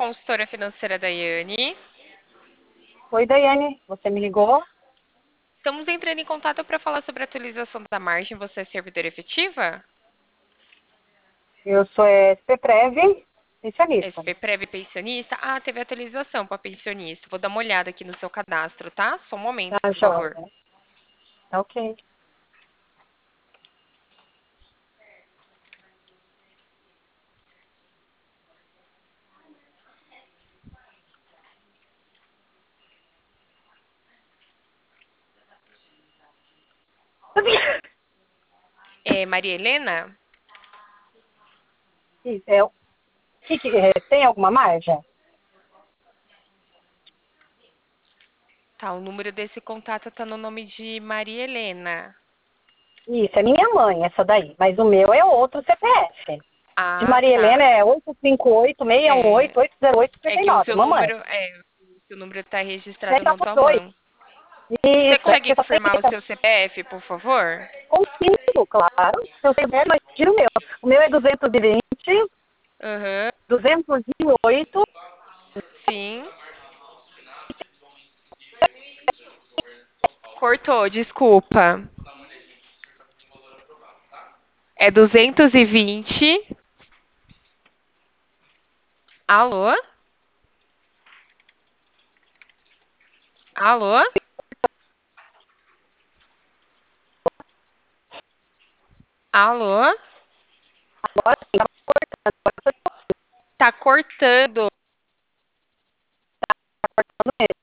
consultora financeira da Yane. Oi, Daiane, você me ligou? Estamos entrando em contato para falar sobre a atualização da margem. Você é servidora efetiva? Eu sou CPREV, pensionista. SP Prev Pensionista? Ah, teve atualização para pensionista. Vou dar uma olhada aqui no seu cadastro, tá? Só um momento, Tá por favor. joia. Tá ok. É, Maria Helena? Isso, tem alguma margem? Tá, o número desse contato tá no nome de Maria Helena. Isso, é minha mãe, essa daí. Mas o meu é outro CPF. De Ah, Maria Helena tá. é 858 É, 618 808 é que o 59. seu Mamãe. número, o seu número tá registrado Segue na os tua dois. mão. Você Isso, é consegue porque só tem confirmar o seu CPF, por favor? consigo, claro. Eu sei ver, mas tira o meu. O meu é 220, Aham, 208. sim. Cortou, desculpa. É 220. Alô? Alô? Alô? Agora sim, tá Tá cortando. cortando mesmo.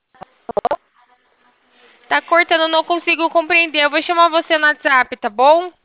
Tá cortando, não consigo compreender. Eu vou chamar você no WhatsApp, tá bom?